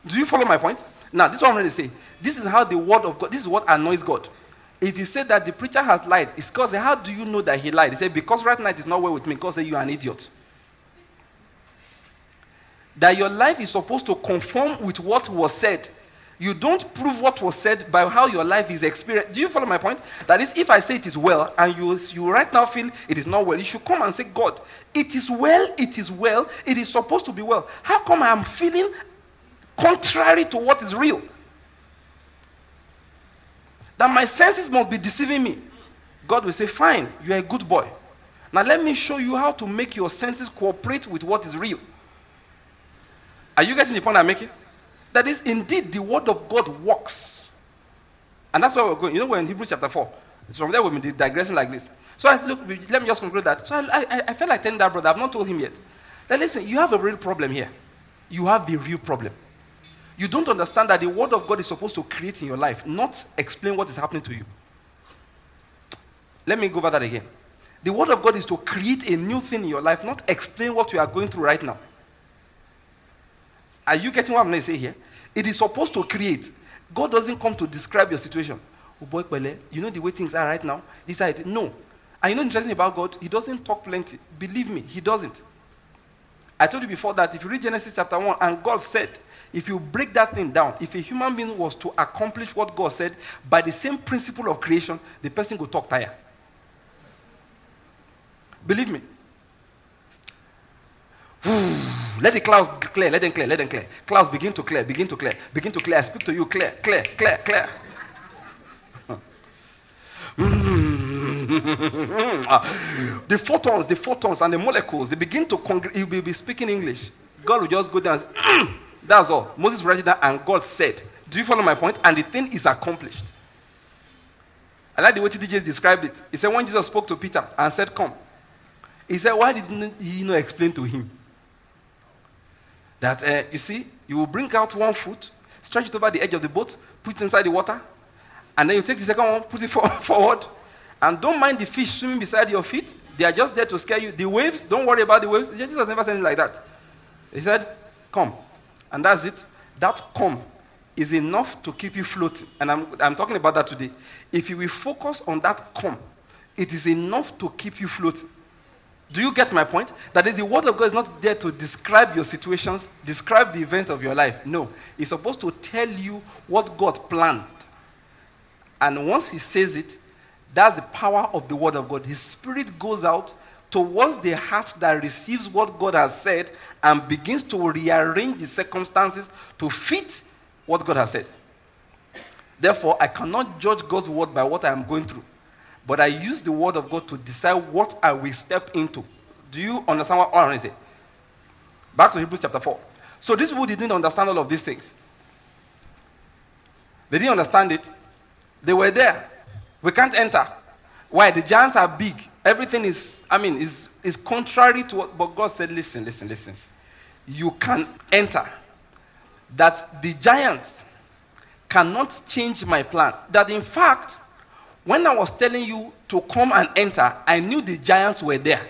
Do you follow my point? Now, this is what I'm going to say. This is how the word of God, this is what annoys God. If you say that the preacher has lied, it's because, how do you know that he lied? He said, because right now it is not well with me. God said, you are an idiot. That your life is supposed to conform with what was said. You don't prove what was said by how your life is experienced. Do you follow my point? That is, if I say it is well, and you right now feel it is not well, you should come and say, God, it is well, it is supposed to be well. How come I am feeling contrary to what is real? That my senses must be deceiving me. God will say, fine, you are a good boy. Now let me show you how to make your senses cooperate with what is real. Are you getting the point I'm making? That is, indeed, the word of God works. And that's where we're going. You know, we're in Hebrews chapter 4. It's from there we've been digressing like this. So let me just conclude that. So I felt like telling that brother, I've not told him yet. That listen, you have a real problem here. You have the real problem. You don't understand that the word of God is supposed to create in your life, not explain what is happening to you. Let me go over that again. The word of God is to create a new thing in your life, not explain what you are going through right now. Are you getting what I'm going to say here? It is supposed to create. God doesn't come to describe your situation. Oh boy, Pele, you know the way things are right now? This side, no. And you know the interesting about God? He doesn't talk plenty. Believe me, he doesn't. I told you before that if you read Genesis chapter 1, and God said, if you break that thing down, if a human being was to accomplish what God said by the same principle of creation, the person would talk tire. Believe me. Let the clouds clear, let them clear. Clouds begin to clear. I speak to you, clear. The photons and the molecules, they begin to congregate. You'll be speaking English. God will just go down and say, that's all. Moses read that and God said. Do you follow my point? And the thing is accomplished. I like the way TJ described it. He said when Jesus spoke to Peter and said, come. He said, why didn't he not explain to him? That, you see, you will bring out one foot, stretch it over the edge of the boat, put it inside the water, and then you take the second one, put it forward, and don't mind the fish swimming beside your feet. They are just there to scare you. The waves, don't worry about the waves. Jesus never said anything like that. He said, come. And that's it. That come is enough to keep you floating. And I'm talking about that today. If you will focus on that come, it is enough to keep you floating. Do you get my point? That is, the word of God is not there to describe your situations, describe the events of your life. No. It's supposed to tell you what God planned. And once he says it, that's the power of the word of God. His spirit goes out towards the heart that receives what God has said and begins to rearrange the circumstances to fit what God has said. Therefore, I cannot judge God's word by what I am going through. But I use the word of God to decide what I will step into. Do you understand what I'm saying? Back to Hebrews chapter 4. So these people didn't understand all of these things. They didn't understand it. They were there. We can't enter. Why? The giants are big. Everything is contrary to what, but God said, listen. You can enter. That the giants cannot change my plan. That in fact, when I was telling you to come and enter, I knew the giants were there.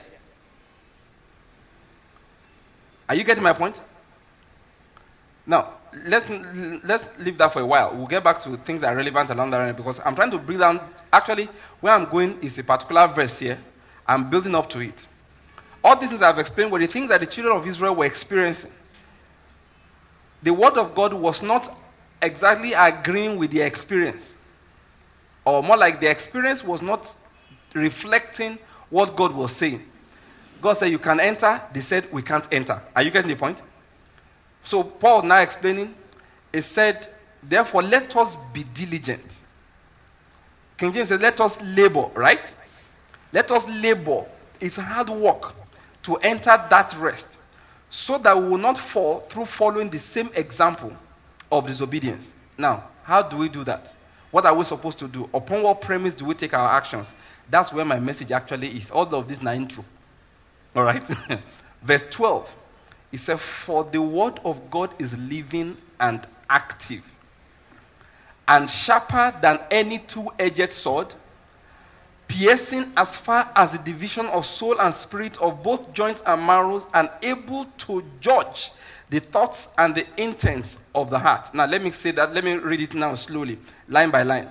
Are you getting my point? Now, let's leave that for a while. We'll get back to things that are relevant along the line because I'm trying to bring down. Actually, where I'm going is a particular verse here. I'm building up to it. All these things I've explained were the things that the children of Israel were experiencing. The word of God was not exactly agreeing with their experience. Or more like the experience was not reflecting what God was saying. God said, you can enter. They said, we can't enter. Are you getting the point? So Paul now explaining, he said, therefore let us be diligent. King James says, let us labor, right? Let us labor. It's hard work to enter that rest so that we will not fall through following the same example of disobedience. Now, how do we do that? What are we supposed to do? Upon what premise do we take our actions? That's where my message actually is. All of this is not intro. All right? Verse 12. It says, for the word of God is living and active and sharper than any two-edged sword, piercing as far as the division of soul and spirit of both joints and marrows, and able to judge the thoughts and the intents of the heart. Now, let me say that. Let me read it now slowly, line by line.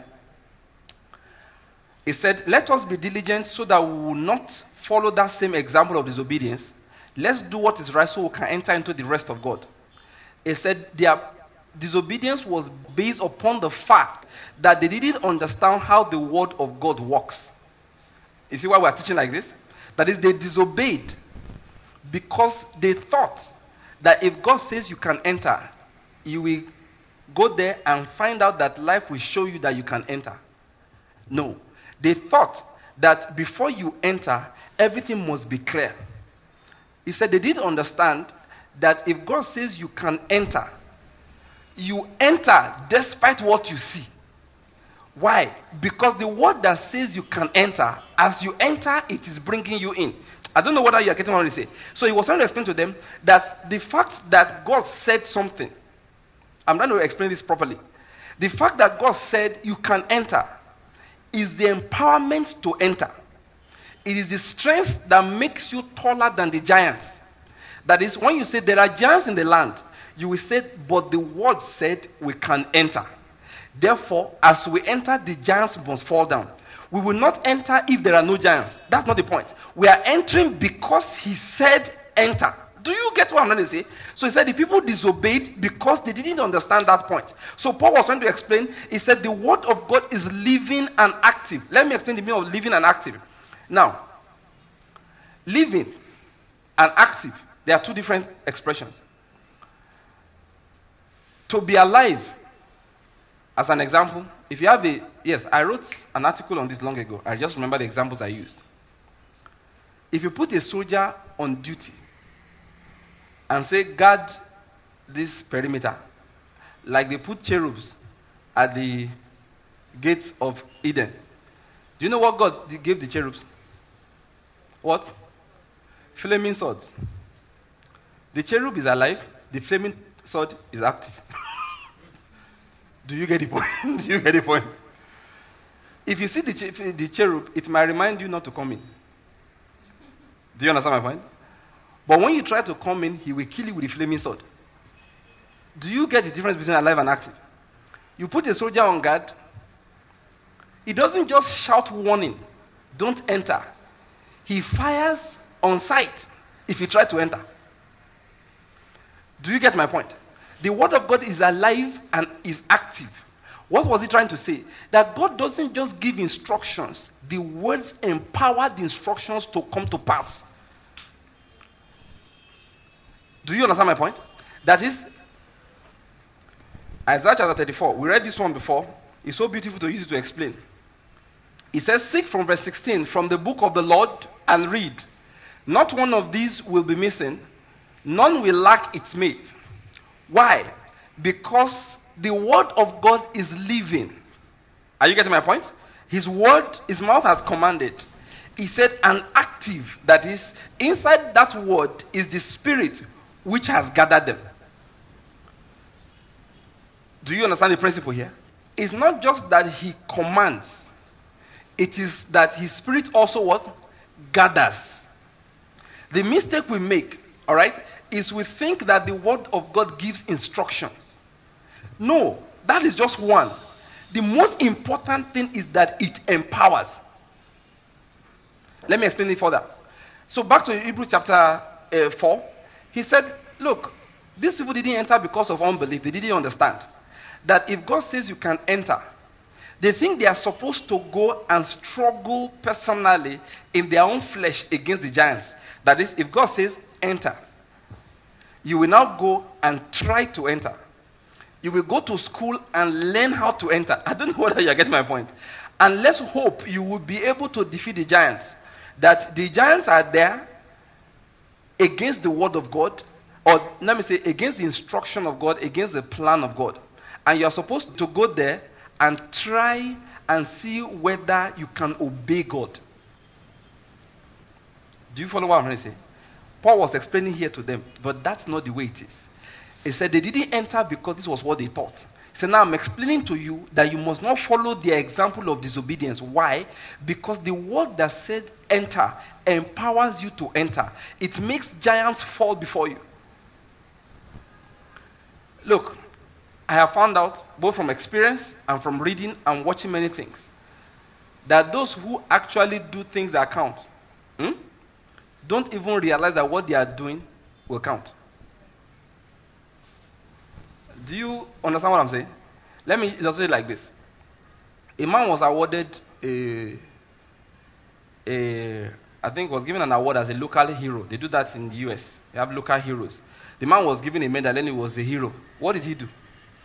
It said, let us be diligent so that we will not follow that same example of disobedience. Let's do what is right so we can enter into the rest of God. It said their disobedience was based upon the fact that they didn't understand how the word of God works. You see why we're teaching like this? That is, they disobeyed because they thought that if God says you can enter, you will go there and find out that life will show you that you can enter. No. They thought that before you enter, everything must be clear. He said they didn't understand that if God says you can enter, you enter despite what you see. Why? Because the word that says you can enter, as you enter, it is bringing you in. I don't know whether you are getting what I say. So he was trying to explain to them that the fact that God said something, I'm trying to explain this properly. The fact that God said you can enter is the empowerment to enter. It is the strength that makes you taller than the giants. That is, when you say there are giants in the land, you will say, but the word said we can enter. Therefore, as we enter, the giants must fall down. We will not enter if there are no giants. That's not the point. We are entering because he said enter. Do you get what I'm trying to say? So he said the people disobeyed because they didn't understand that point. So Paul was trying to explain. He said the word of God is living and active. Let me explain the meaning of living and active. Now, living and active, there are two different expressions. To be alive, as an example, if you have I wrote an article on this long ago. I just remember the examples I used. If you put a soldier on duty and say, guard this perimeter, like they put cherubs at the gates of Eden. Do you know what God gave the cherubs? What? Flaming swords. The cherub is alive, the flaming sword is active. Do you get the point? Do you get the point? If you see the cherub, it might remind you not to come in. Do you understand my point? But when you try to come in, he will kill you with the flaming sword. Do you get the difference between alive and active? You put a soldier on guard, he doesn't just shout warning, don't enter. He fires on sight if you try to enter. Do you get my point? The word of God is alive and is active. What was he trying to say? That God doesn't just give instructions. The words empower the instructions to come to pass. Do you understand my point? That is, Isaiah chapter 34. We read this one before. It's so beautiful to use it to explain. It says, seek from verse 16 from the book of the Lord and read. Not one of these will be missing. None will lack its mate. Why? Because the word of God is living. Are you getting my point? His word, his mouth has commanded. He said, and active. That is, inside that word is the spirit which has gathered them. Do you understand the principle here? It's not just that he commands. It is that his spirit also what? Gathers. The mistake we make, all right, is we think that the word of God gives instructions. No, that is just one. The most important thing is that it empowers. Let me explain it further. So back to Hebrews chapter 4. He said, look, these people didn't enter because of unbelief. They didn't understand that if God says you can enter, they think they are supposed to go and struggle personally in their own flesh against the giants. That is, if God says enter, you will now go and try to enter. You will go to school and learn how to enter. I don't know whether you get my point. And let's hope you will be able to defeat the giants. That the giants are there against the word of God, or let me say against the instruction of God, against the plan of God. And you're supposed to go there and try and see whether you can obey God. Do you follow what I'm trying to say? Paul was explaining here to them, but that's not the way it is. He said they didn't enter because this was what they thought. He said, now I'm explaining to you that you must not follow the example of disobedience. Why? Because the word that said enter empowers you to enter. It makes giants fall before you. Look, I have found out, both from experience and from reading and watching many things, that those who actually do things that count don't even realize that what they are doing will count. Do you understand what I'm saying? Let me illustrate it like this. A man was awarded I think was given an award as a local hero. They do that in the US. They have local heroes. The man was given a medal and he was a hero. What did he do?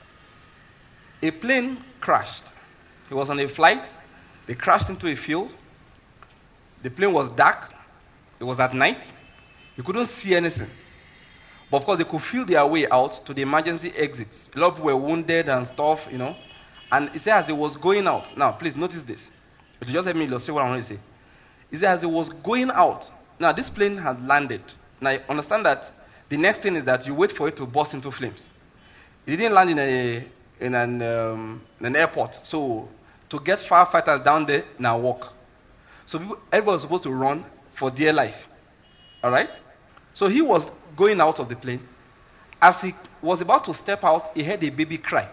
A plane crashed. He was on a flight. They crashed into a field. The plane was dark. It was at night. You couldn't see anything. But of course, they could feel their way out to the emergency exits. A lot of people were wounded and stuff, And he said as he was going out, now please notice this. It will just help me illustrate what I want to say. He said as he was going out, now this plane had landed. Now I understand that the next thing is that you wait for it to burst into flames. It didn't land in an airport. So to get firefighters down there, now walk. So everybody was supposed to run for dear life. All right? So he was going out of the plane. As he was about to step out, he heard a baby cry.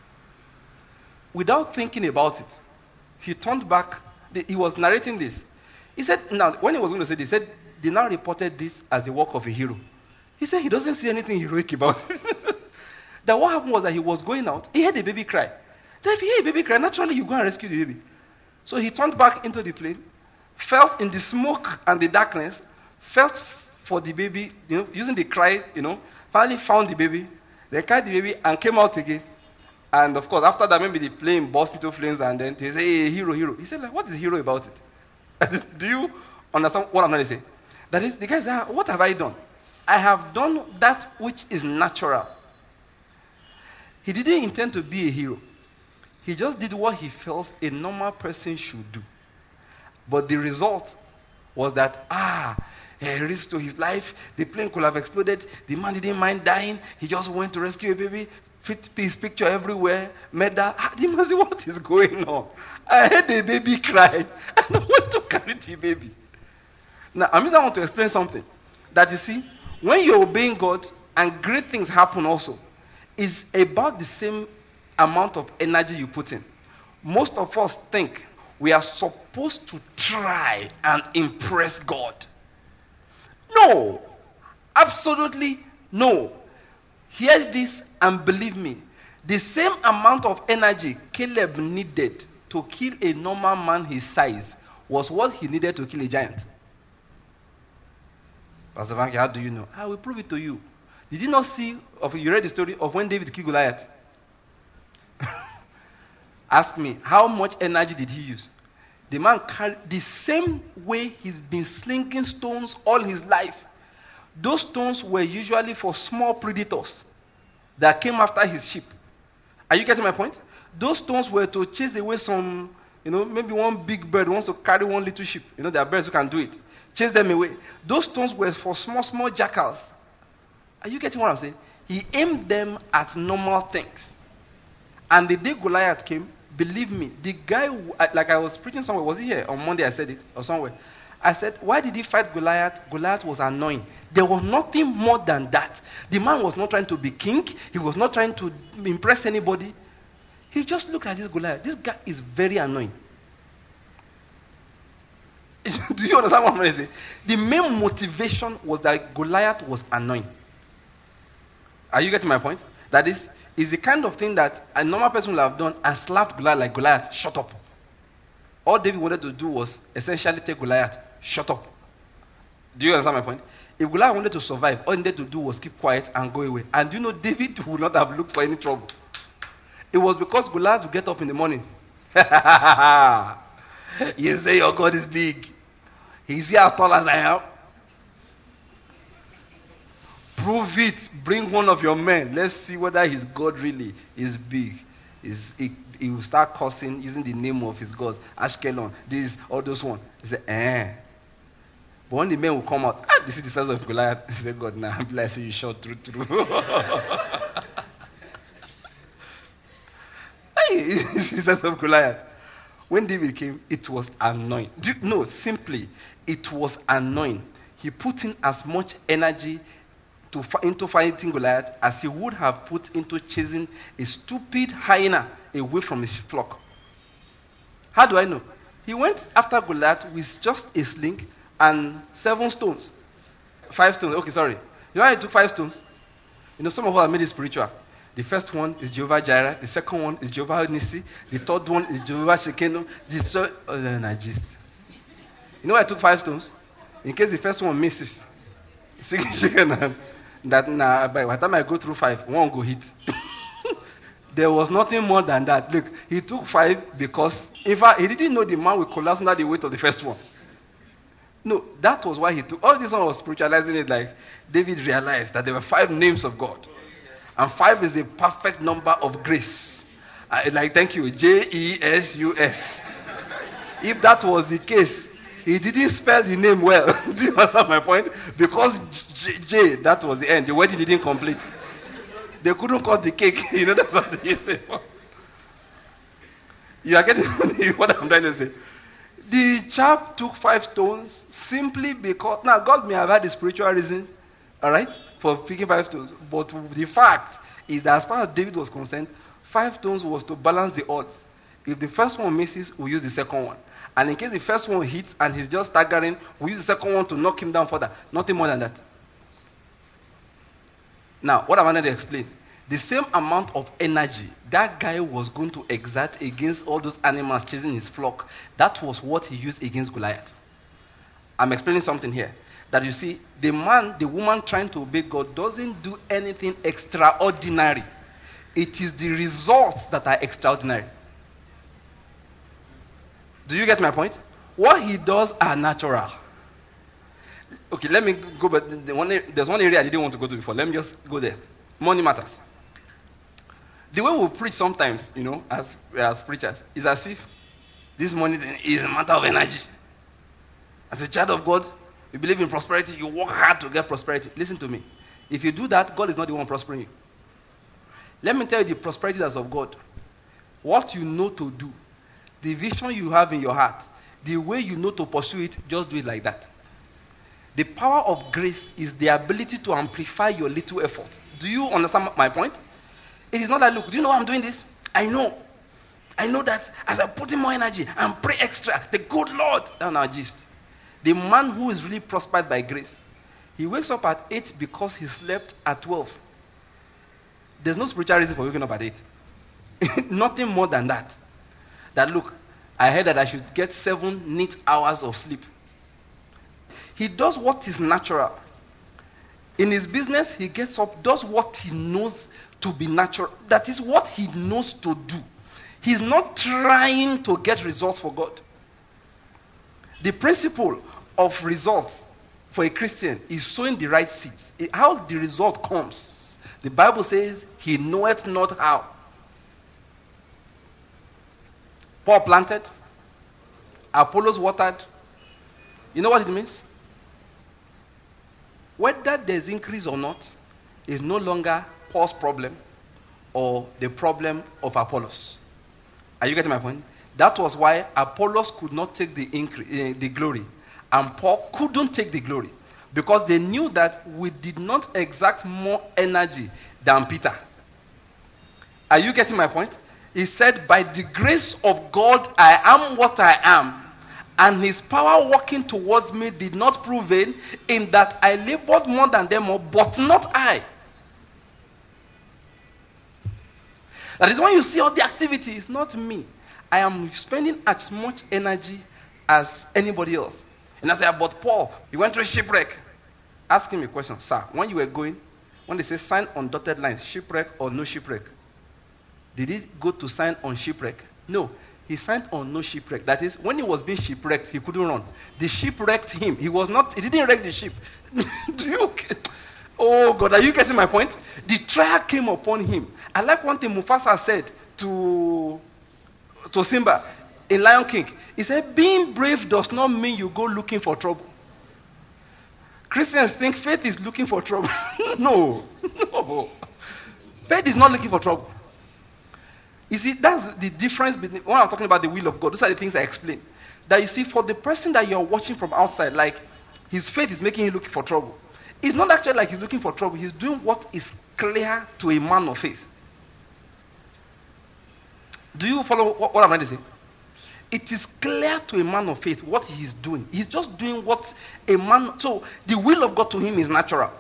Without thinking about it, he turned back. He was narrating this. He said, now, when he was going to say this, he said, they now reported this as the work of a hero. He said he doesn't see anything heroic about it. That what happened was that he was going out, he heard a baby cry. Then if you hear a baby cry, naturally you go and rescue the baby. So he turned back into the plane, felt in the smoke and the darkness, felt for the baby, using the cry, finally found the baby, then carried the baby and came out again. And of course, after that, maybe the plane burst into flames and then they say, hey, hero, hero. He said, like, what is hero about it? Do you understand what I'm trying to say? That is, the guy said, what have I done? I have done that which is natural. He didn't intend to be a hero. He just did what he felt a normal person should do. But the result was that, risk to his life, the plane could have exploded, the man didn't mind dying, he just went to rescue a baby, fit his picture everywhere, medal. The man said, what is going on? I heard the baby cry, and I went to carry the baby. Now, I want to explain something. That you see, when you're obeying God, and great things happen also, it's about the same amount of energy you put in. Most of us think we are supposed to try and impress God. No, absolutely no. Hear this and believe me. The same amount of energy Caleb needed to kill a normal man his size was what he needed to kill a giant. Pastor Vanke, how do you know? I will prove it to you. Did you not see, you read the story of when David killed Goliath? Ask me, how much energy did he use? The man carried the same way he's been slinging stones all his life. Those stones were usually for small predators that came after his sheep. Are you getting my point? Those stones were to chase away some, maybe one big bird wants to carry one little sheep. There are birds who can do it. Chase them away. Those stones were for small jackals. Are you getting what I'm saying? He aimed them at normal things. And the day Goliath came, believe me, the guy, like I was preaching somewhere, was he here? On Monday I said it, or somewhere. I said, why did he fight Goliath? Goliath was annoying. There was nothing more than that. The man was not trying to be king. He was not trying to impress anybody. He just looked at this Goliath. This guy is very annoying. Do you understand what I'm going to say? The main motivation was that Goliath was annoying. Are you getting my point? That is the kind of thing that a normal person would have done and slapped Goliath like, Goliath, shut up. All David wanted to do was essentially take Goliath, shut up. Do you understand my point? If Goliath wanted to survive, all he needed to do was keep quiet and go away. And David would not have looked for any trouble. It was because Goliath would get up in the morning. You say your God is big. He's here as tall as I am. Prove it. Bring one of your men. Let's see whether his God really is big. He will start cursing using the name of his gods. Ashkelon, this, all those one. He said, But when the men will come out, this is the size of Goliath. He said, God, now I'm blessing you short through. It's the size of Goliath. When David came, it was annoying. Simply, it was annoying. He put in as much energy into fighting Goliath as he would have put into chasing a stupid hyena away from his flock. How do I know? He went after Goliath with just a sling and 7 stones. 5 stones. Okay, sorry. You know why he took 5 stones? Some of us have made it spiritual. The first one is Jehovah Jireh. The second one is Jehovah Nissi. The third one is Jehovah Shekenu. You know why I took 5 stones? In case the first one misses. That by the time I go through 5, one go hit. There was nothing more than that. Look, he took 5 because, in fact, he didn't know the man would collapse under the weight of the first one. No, that was why he took. All this one was spiritualizing it, like David realized that there were 5 names of God. And 5 is a perfect number of grace. Thank you, Jesus. If that was the case, he didn't spell the name well. Do you understand my point? Because J, that was the end. The wedding didn't complete. They couldn't cut the cake. That's what they say. You are getting what I'm trying to say. The chap took 5 stones simply because, now God may have had a spiritual reason, all right, for picking 5 stones. But the fact is that as far as David was concerned, 5 stones was to balance the odds. If the first one misses, we use the second one. And in case the first one hits and he's just staggering, we use the second one to knock him down further. Nothing more than that. Now, what I wanted to explain, the same amount of energy that guy was going to exert against all those animals chasing his flock, that was what he used against Goliath. I'm explaining something here. That you see, the woman trying to obey God doesn't do anything extraordinary. It is the results that are extraordinary. Do you get my point? What he does are natural. Okay, let me go back. There's one area I didn't want to go to before. Let me just go there. Money matters. The way we preach sometimes, as preachers, is as if this money is a matter of energy. As a child of God, you believe in prosperity, you work hard to get prosperity. Listen to me. If you do that, God is not the one prospering you. Let me tell you the prosperity that's of God. What you know to do, the vision you have in your heart, the way you know to pursue it, just do it like that. The power of grace is the ability to amplify your little effort. Do you understand my point? It is not like, look, do you know why I'm doing this? I know that as I put in more energy and pray extra, the good Lord. That's our gist. The man who is really prospered by grace, he wakes up at 8 because he slept at 12. There's no spiritual reason for waking up at 8. Nothing more than that. That look, I heard that I should get 7 neat hours of sleep. He does what is natural. In his business, he gets up, does what he knows to be natural. That is what he knows to do. He's not trying to get results for God. The principle of results for a Christian is sowing the right seeds. How the result comes, the Bible says, he knoweth not how. Paul planted, Apollos watered. You know what it means? Whether there's increase or not is no longer Paul's problem or the problem of Apollos. Are you getting my point? That was why Apollos could not take the glory, and Paul couldn't take the glory, because they knew that we did not exert more energy than Peter. Are you getting my point? He said, by the grace of God, I am what I am, and his power working towards me did not prevail, in that I labored more than them all, but not I. That is when you see all the activity, it's not me. I am spending as much energy as anybody else. And I say, but Paul, you went through shipwreck. Ask him a question. Sir, when you were going, when they say sign on dotted lines, shipwreck or no shipwreck, did he go to sign on shipwreck? No. He signed on no shipwreck. That is, when he was being shipwrecked, he couldn't run. The ship wrecked him. He didn't wreck the ship. Oh God, are you getting my point? The trial came upon him. I like one thing Mufasa said to Simba in Lion King. He said, being brave does not mean you go looking for trouble. Christians think faith is looking for trouble. No. Faith is not looking for trouble. You see, that's the difference between, when I'm talking about the will of God, those are the things I explain. That you see, for the person that you're watching from outside, like, his faith is making him look for trouble. It's not actually like he's looking for trouble. He's doing what is clear to a man of faith. Do you follow what I'm trying to say? It is clear to a man of faith what he is doing. He's just doing what a man... So the will of God to him is natural.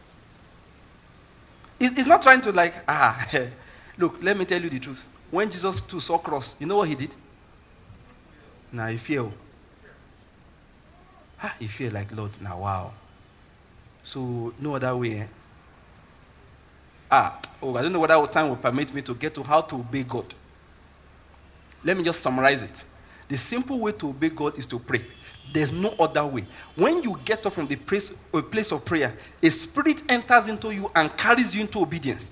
He's not trying to like, look, let me tell you the truth. When Jesus too saw cross, you know what he did? Now he feared. He feared like, Lord, now wow. So no other way. I don't know whether time will permit me to get to how to obey God. Let me just summarize it. The simple way to obey God is to pray. There's no other way. When you get up from the place of prayer, a spirit enters into you and carries you into obedience.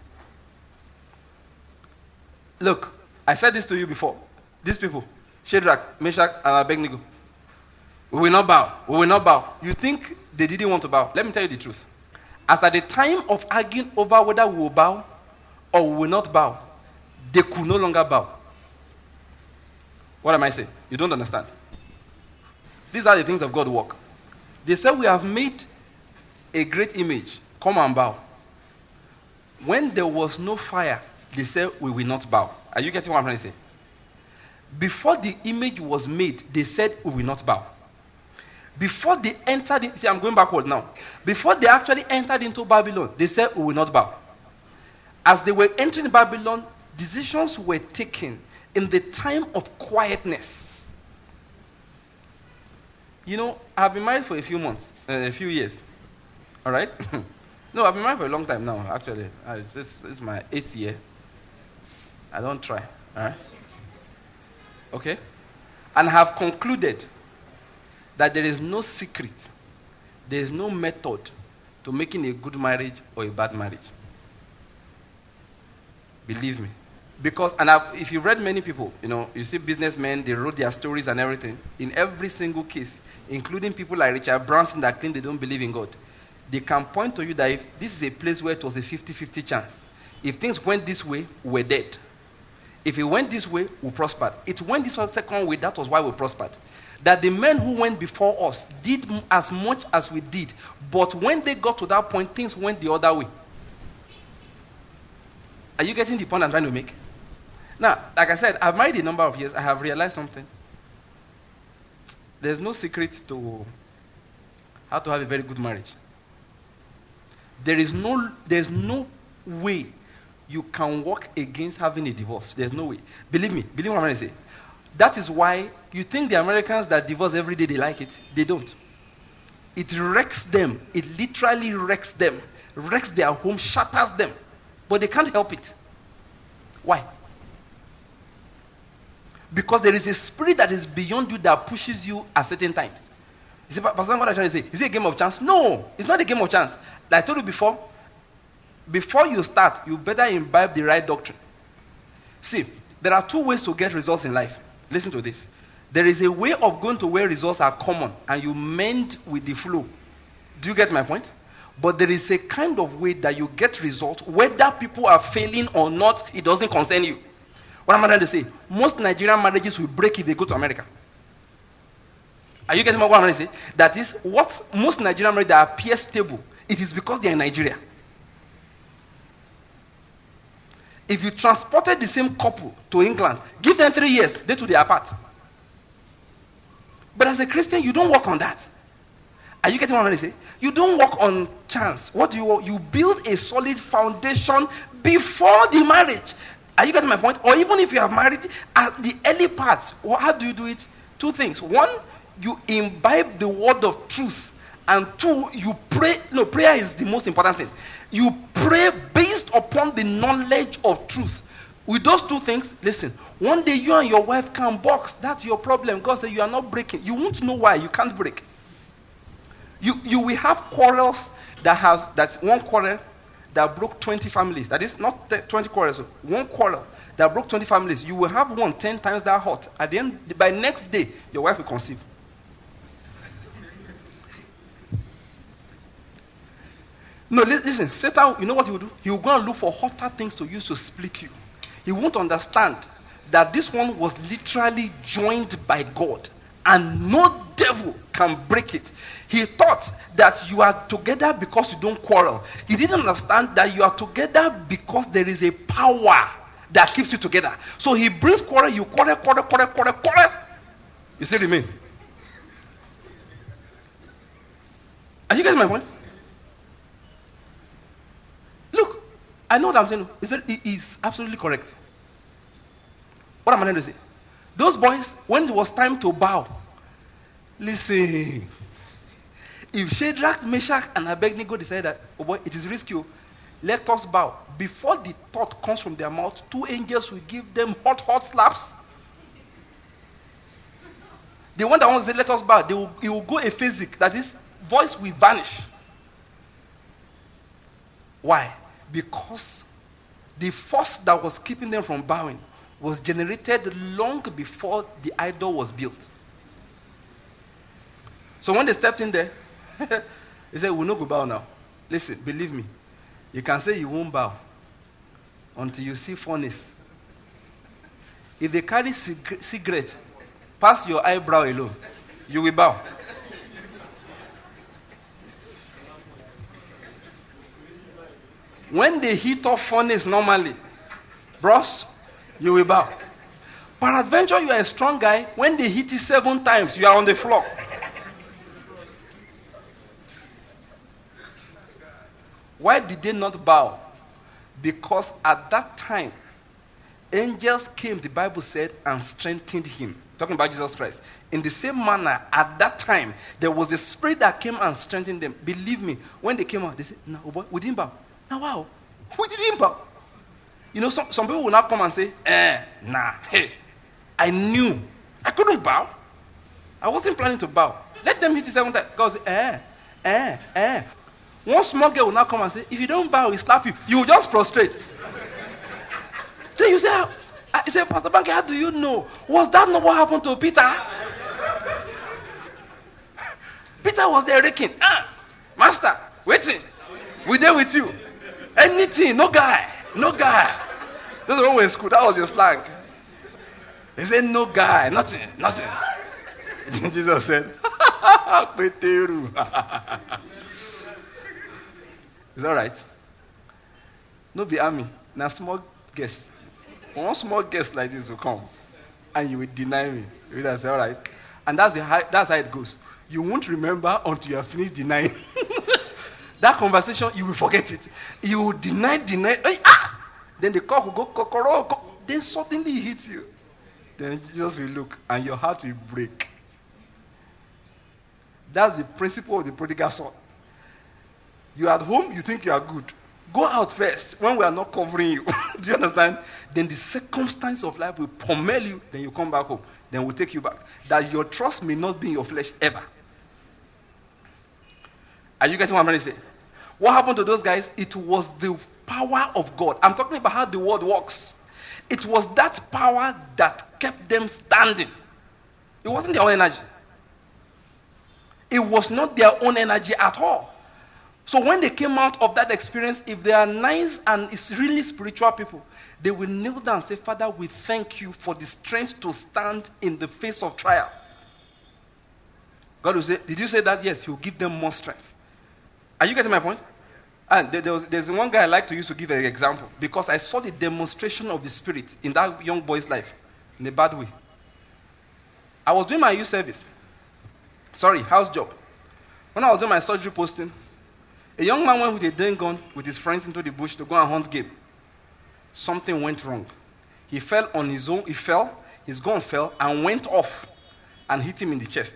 Look, I said this to you before. These people, Shadrach, Meshach, and Abednego, we will not bow. We will not bow. You think they didn't want to bow? Let me tell you the truth. As at the time of arguing over whether we will bow or we will not bow, they could no longer bow. What am I saying? You don't understand. These are the things of God work. They said, we have made a great image. Come and bow. When there was no fire, they said, we will not bow. Are you getting what I'm trying to say? Before the image was made, they said, we will not bow. Before they entered, I'm going backward now. Before they actually entered into Babylon, they said, we will not bow. As they were entering Babylon, decisions were taken in the time of quietness. You know, I've been married for a few months, a few years. All right? No, I've been married for a long time now, actually. This is my 8th year. I don't try. All right? Okay? And have concluded that there is no secret, there is no method to making a good marriage or a bad marriage. Believe me. Because, if you've read many people, you see businessmen, they wrote their stories and everything. In every single case, including people like Richard Branson that claim they don't believe in God, they can point to you that if this is a place where it was a 50-50 chance. If things went this way, we're dead. If it went this way, we prospered. It went this second way, that was why we prospered. That the men who went before us did as much as we did, but when they got to that point, things went the other way. Are you getting the point I'm trying to make? Now, like I said, I've married a number of years. I have realized something. There's no secret to how to have a very good marriage. There's no way you can work against having a divorce. There's no way. Believe me what I'm going to say. That is why you think the Americans that divorce every day, they like it. They don't. It wrecks them. It literally wrecks them. Wrecks their home, shatters them. But they can't help it. Why? Because there is a spirit that is beyond you that pushes you at certain times. You see, Pastor, what I'm trying to say? Is it a game of chance? No, it's not a game of chance. Like I told you before you start, you better imbibe the right doctrine. See, there are 2 ways to get results in life. Listen to this. There is a way of going to where results are common and you mend with the flow. Do you get my point? But there is a kind of way that you get results, whether people are failing or not, it doesn't concern you. What am I trying to say? Most Nigerian marriages will break if they go to America. Are you getting what I'm trying to say? That is, what most Nigerian marriages that appear stable, it is because they are in Nigeria. If you transported the same couple to England, give them 3 years, they too they are apart. But as a Christian, you don't work on that. Are you getting what I'm trying to say? You don't work on chance. What do you work? You build a solid foundation before the marriage. Are you getting my point? Or even if you have married at the early parts, how do you do it? 2 things. 1, you imbibe the word of truth. And 2, you pray. No, prayer is the most important thing. You pray based upon the knowledge of truth. With those 2 things, listen, one day you and your wife can box. That's your problem. God said you are not breaking. You won't know why. You can't break. You will have quarrels that's one quarrel that broke 20 families. That is not 20 quarrels. One quarrel that broke 20 families. You will have 10 times that hot. At the end, by next day, your wife will conceive. No, listen. Satan, you know what he will do? He will go and look for hotter things to use to split you. He won't understand that this one was literally joined by God. And no devil can break it. He thought that you are together because you don't quarrel. He didn't understand that you are together because there is a power that keeps you together. So he brings quarrel, you quarrel. You still remain. Are you getting my point? Look, I know what I'm saying. It is absolutely correct. What am I trying to say? Those boys, when it was time to bow, listen. If Shadrach, Meshach, and Abednego decided that, oh boy, it is risky, let us bow. Before the thought comes from their mouth, 2 angels will give them hot slaps. The one that wants to say, let us bow, it will go aphasic. That is, voice will vanish. Why? Because the force that was keeping them from bowing was generated long before the idol was built. So when they stepped in there, they said, we'll not go bow now. Listen, believe me. You can say you won't bow until you see furnace. If they carry cigarette past your eyebrow alone, you will bow. When they heat up furnace normally, bros, you will bow. Peradventure, you are a strong guy. When they hit it 7 times, you are on the floor. Why did they not bow? Because at that time, angels came, the Bible said, and strengthened him. Talking about Jesus Christ. In the same manner, at that time, there was a spirit that came and strengthened them. Believe me, when they came out, they said, no, boy, we didn't bow. Now, wow, we didn't bow. You know, some people will now come and say, hey, I knew. I couldn't bow. I wasn't planning to bow. Let them hit it 7 times. God say, One small girl will now come and say, if you don't bow, he'll slap you. You will just prostrate. Then you say, Pastor Banky, how do you know? Was that not what happened to Peter? Peter was there raking. Master, waiting. We're there with you. Anything, no guy. This is when we were in school, that was your slang. He said, no guy, nothing. Jesus said, Peteru. It's all right. No be army. Now small guest. One small guest like this will come, and you will deny me. You will say, all right. And that's how it goes. You won't remember until you have finished denying. That conversation, you will forget it. You will deny. Then the cock will go, kokoro. Then suddenly he hits you. Then Jesus will look, and your heart will break. That's the principle of the prodigal son. You are at home, you think you are good. Go out first when we are not covering you. Do you understand? Then the circumstance of life will pummel you, then you come back home. Then we'll take you back. That your trust may not be in your flesh ever. Are you getting what I'm trying to say? What happened to those guys? It was the power of God. I'm talking about how the word works. It was that power that kept them standing. It wasn't their own energy. It was not their own energy at all. So when they came out of that experience, if they are nice and it's really spiritual people, they will kneel down and say, Father, we thank you for the strength to stand in the face of trial. God will say, did you say that? Yes, he will give them more strength. Are you getting my point? And there's one guy I like to use to give an example, because I saw the demonstration of the Spirit in that young boy's life in a bad way. I was doing my youth service. House job. When I was doing my surgery posting, a young man went with a den gun with his friends into the bush to go and hunt game. Something went wrong. He fell on his own. His gun fell and went off and hit him in the chest.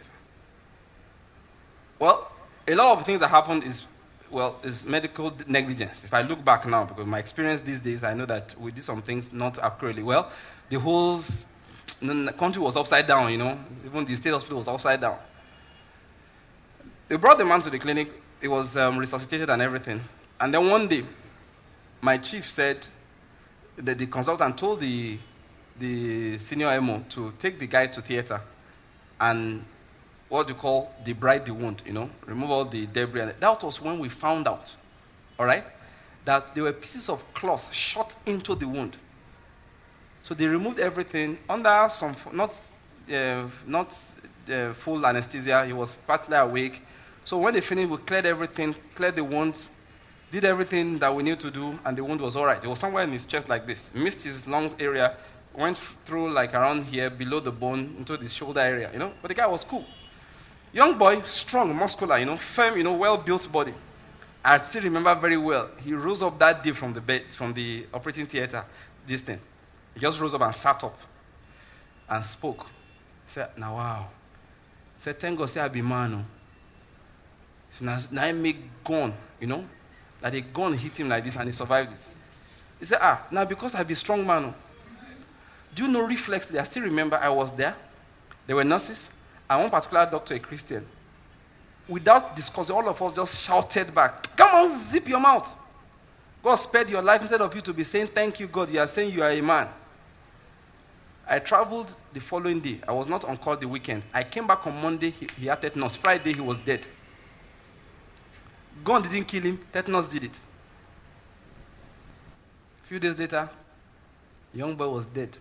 Well, a lot of the things that happened is medical negligence. If I look back now, because my experience these days, I know that we did some things not accurately. Well, the whole country was upside down, Even the state hospital was upside down. They brought the man to the clinic. He was resuscitated and everything. And then one day, my chief said that the consultant told the senior MO to take the guy to theater and debride the wound, remove all the debris. And that was when we found out, all right, that there were pieces of cloth shot into the wound. So they removed everything under some, not full anesthesia. He was partly awake. So when they finished, we cleared everything, cleared the wound, did everything that we needed to do, and the wound was all right. It was somewhere in his chest like this. Missed his lung area, went through like around here, below the bone, into the shoulder area, But the guy was cool. Young boy, strong, muscular, firm, well-built body. I still remember very well. He rose up that day from the bed, from the operating theater, this thing. He just rose up and sat up and spoke. He said, now wow. He said, thank God, say I be man. So now I make gun, that a gun hit him like this and he survived it. He said, now because I be strong man. Do you know reflexly? I still remember I was there. There were nurses. And one particular doctor, a Christian, without discussing, all of us just shouted back, come on, zip your mouth. God spared your life. Instead of you to be saying, thank you, God, you are saying you are a man. I traveled the following day. I was not on call the weekend. I came back on Monday, he had tetanus. Friday, he was dead. God didn't kill him, tetanus did it. A few days later, the young boy was dead.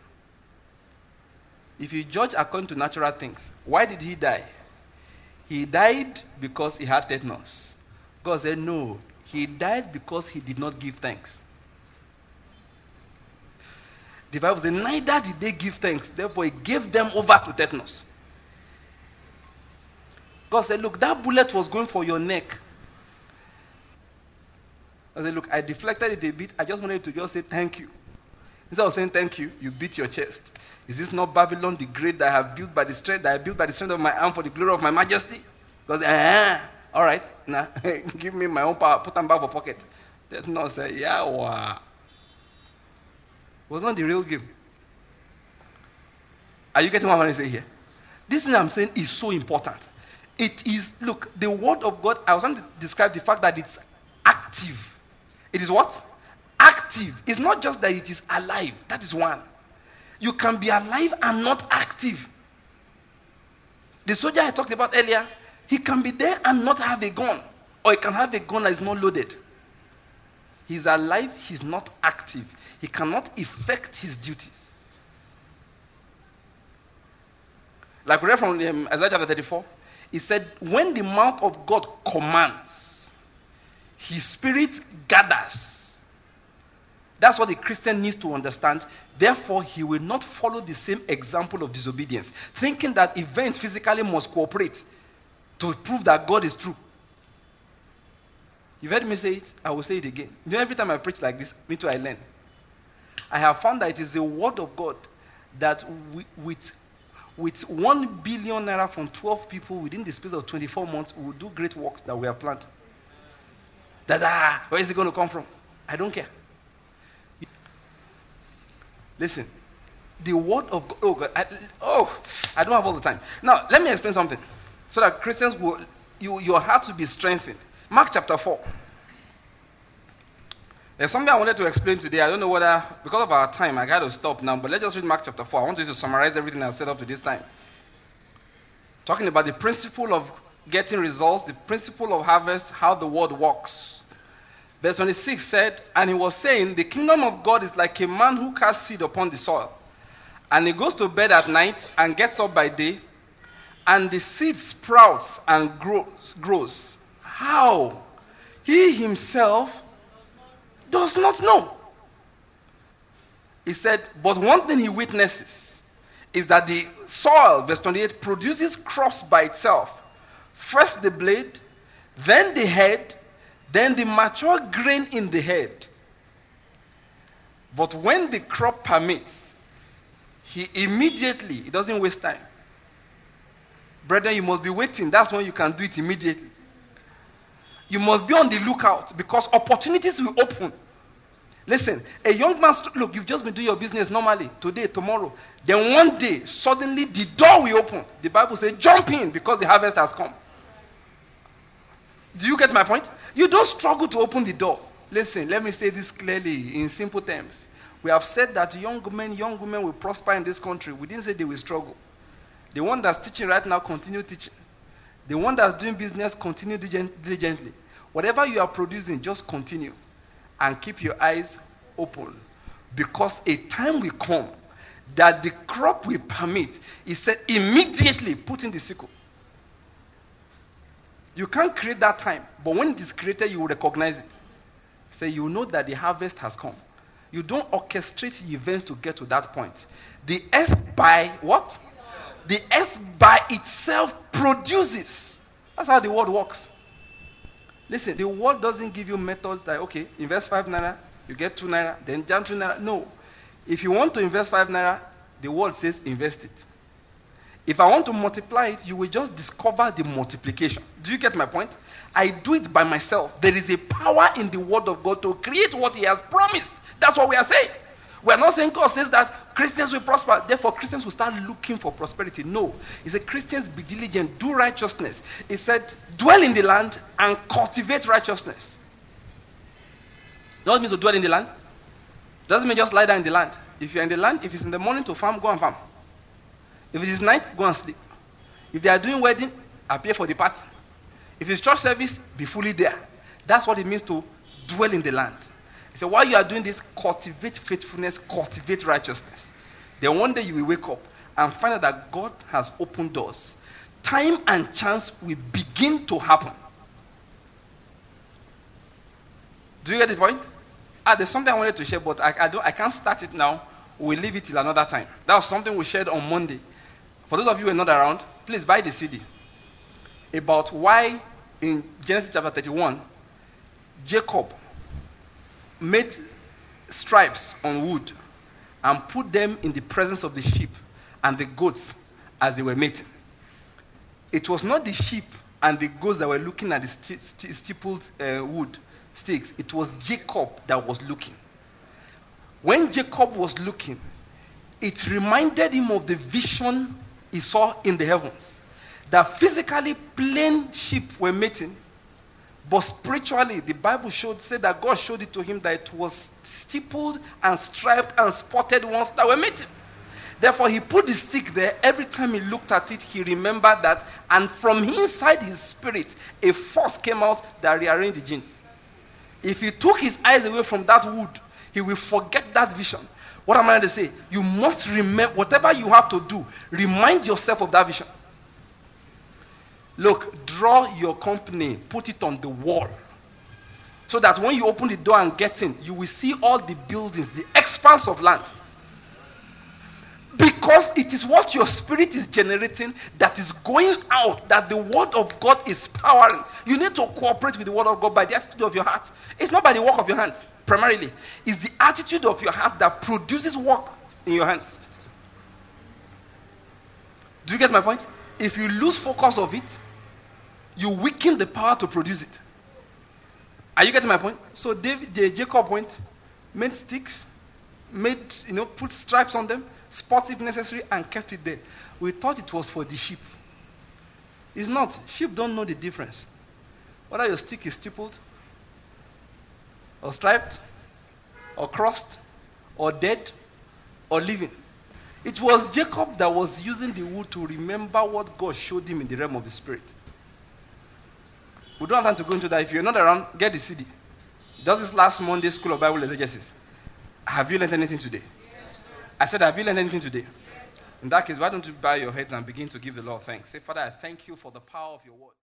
If you judge according to natural things, why did he die? He died because he had tetanus. God said, no, he died because he did not give thanks. The Bible says, neither did they give thanks, therefore he gave them over to tetanus. God said, look, that bullet was going for your neck. I said, look, I deflected it a bit. I just wanted to just say thank you. Instead of saying thank you, you beat your chest. Is this not Babylon the great that I have built by the strength of my arm for the glory of my majesty? Because all right, now give me my own power, put them back for pocket. That's not say, yeah, wow. It was not the real game. Are you getting what I'm trying to say here? This thing I'm saying is so important. It is, look, the word of God, I was trying to describe the fact that it's active. It is what? Active. It's not just that it is alive. That is one. You can be alive and not active. The soldier I talked about earlier, he can be there and not have a gun. Or he can have a gun that is not loaded. He's alive, he's not active. He cannot effect his duties. Like we read from Isaiah chapter 34, he said, when the mouth of God commands, his spirit gathers. That's what the Christian needs to understand. Therefore, he will not follow the same example of disobedience, thinking that events physically must cooperate to prove that God is true. You've heard me say it, I will say it again. Every time I preach like this, me too, I learn. I have found that it is the word of God that with 1 billion naira from 12 people within the space of 24 months, we will do great works that we have planned. Where is it going to come from? I don't care. Listen, the word of God. I don't have all the time. Now, let me explain something so that Christians will, your heart will be strengthened. Mark chapter 4. There's something I wanted to explain today. I don't know whether, because of our time, I got to stop now, but let's just read Mark chapter 4. I want you to summarize everything I've said up to this time. Talking about the principle of getting results, the principle of harvest, how the word works. Verse 26 said, and he was saying, the kingdom of God is like a man who casts seed upon the soil. And he goes to bed at night and gets up by day, and the seed sprouts and grows. How? He himself does not know. He said, but one thing he witnesses is that the soil, verse 28, produces crops by itself. First the blade, then the head, then the mature grain in the head. But when the crop permits, he doesn't waste time. Brethren, you must be waiting. That's when you can do it immediately. You must be on the lookout because opportunities will open. Listen, a young man, look, you've just been doing your business normally, today, tomorrow. Then one day, suddenly the door will open. The Bible says, jump in because the harvest has come. Do you get my point? You don't struggle to open the door. Listen, let me say this clearly in simple terms. We have said that young men, young women will prosper in this country. We didn't say they will struggle. The one that's teaching right now, continue teaching. The one that's doing business, continue diligently. Whatever you are producing, just continue. And keep your eyes open. Because a time will come, that the crop will permit, he said, immediately put in the sickle. You can't create that time, but when it is created, you will recognize it. Say, you know that the harvest has come. You don't orchestrate the events to get to that point. The earth by what? The earth by itself produces. That's how the world works. Listen, the world doesn't give you methods that, okay, invest 5 naira, you get 2 naira, then jump 2 naira. No. If you want to invest 5 naira, the world says invest it. If I want to multiply it, you will just discover the multiplication. Do you get my point? I do it by myself. There is a power in the word of God to create what he has promised. That's what we are saying. We are not saying God says that Christians will prosper, therefore Christians will start looking for prosperity. No. He said Christians be diligent, do righteousness. He said dwell in the land and cultivate righteousness. You know what it means to dwell in the land? It doesn't mean just lie down in the land. If you're in the land, if it's in the morning to farm, go and farm. If it is night, go and sleep. If they are doing wedding, appear for the party. If it's church service, be fully there. That's what it means to dwell in the land. He said, while you are doing this, cultivate faithfulness, cultivate righteousness. Then one day you will wake up and find out that God has opened doors. Time and chance will begin to happen. Do you get the point? There's something I wanted to share, but I can't start it now. We'll leave it till another time. That was something we shared on Monday. For those of you who are not around, please buy the CD. About why in Genesis chapter 31, Jacob made stripes on wood and put them in the presence of the sheep and the goats as they were mating. It was not the sheep and the goats that were looking at the stippled wood sticks. It was Jacob that was looking. When Jacob was looking, it reminded him of the vision he saw in the heavens. That physically plain sheep were mating, but spiritually, the Bible said that God showed it to him that it was stippled and striped and spotted ones that were mating. Therefore, he put the stick there. Every time he looked at it, he remembered that. And from inside his spirit, a force came out that rearranged the genes. If he took his eyes away from that wood, he will forget that vision. What am I going to say? You must remember, whatever you have to do, remind yourself of that vision. Look, draw your company, put it on the wall. So that when you open the door and get in, you will see all the buildings, the expanse of land. Because it is what your spirit is generating that is going out, that the word of God is powering. You need to cooperate with the word of God by the attitude of your heart. It's not by the work of your hands, primarily. It's the attitude of your heart that produces work in your hands. Do you get my point? If you lose focus of it, you weaken the power to produce it. Are you getting my point? So Jacob went, made sticks, put stripes on them, spots if necessary, and kept it there. We thought it was for the sheep. It's not. Sheep don't know the difference. Whether your stick is stippled, or striped, or crossed, or dead, or living. It was Jacob that was using the wood to remember what God showed him in the realm of the spirit. We don't have time to go into that. If you're not around, get the CD. Just this last Monday, School of Bible Exegesis. Have you learned anything today? Yes, I said, have you learned anything today? Yes. In that case, why don't you bow your heads and begin to give the Lord thanks? Say, Father, I thank you for the power of your word.